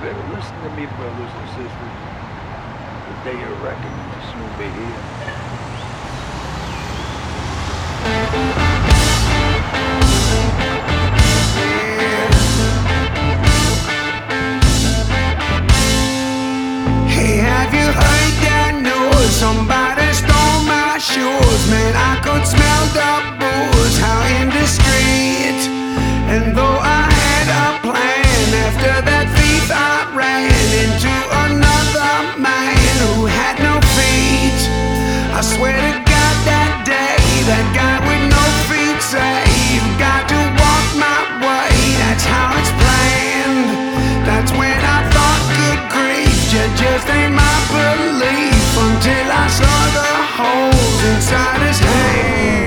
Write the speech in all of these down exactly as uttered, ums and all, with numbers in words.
better listen to me, brothers and sisters. The day of reckoning will soon be here. Hey, have you heard that news? Somebody stole my shoes. Man, I could smell the booze out in the street. And though I had a plan, after that thief I ran into another man who had no feet. I swear to God that day, that guy with no feet said, "You've got to walk my way." That's how it's planned. That's when I thought, good grief, you just ain't my belief, until I saw the holes inside his hand.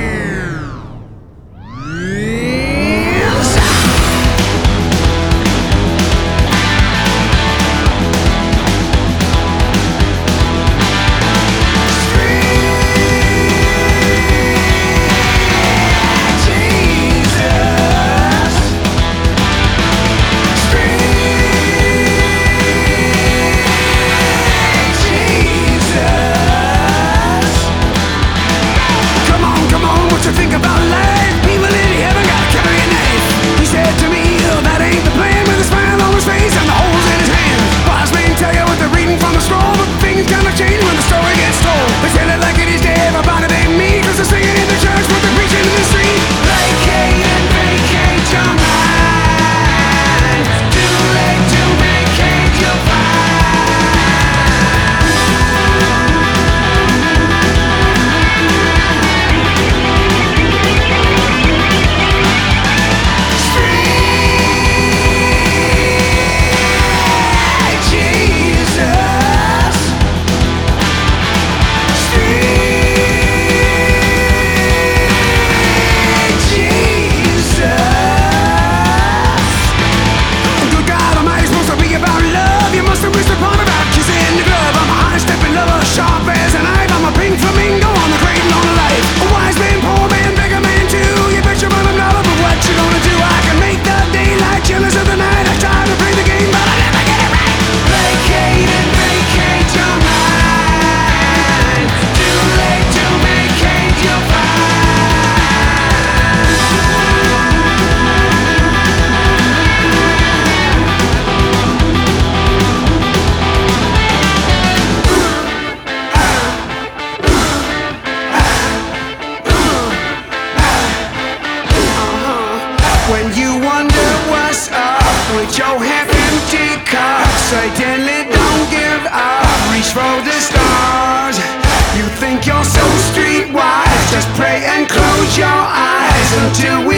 When you wonder what's up with your half-empty cup, certainly don't give up, reach for the stars. You think you're so streetwise, just pray and close your eyes until we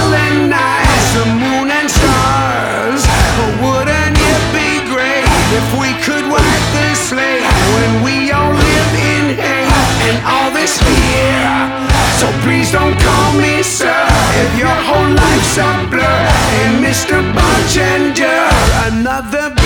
colonize the moon and stars. But wouldn't it be great if we could wipe the slate when we all live in hate and all this fear? So please don't call me sir if your whole life's a blur. And Mister Bartender, another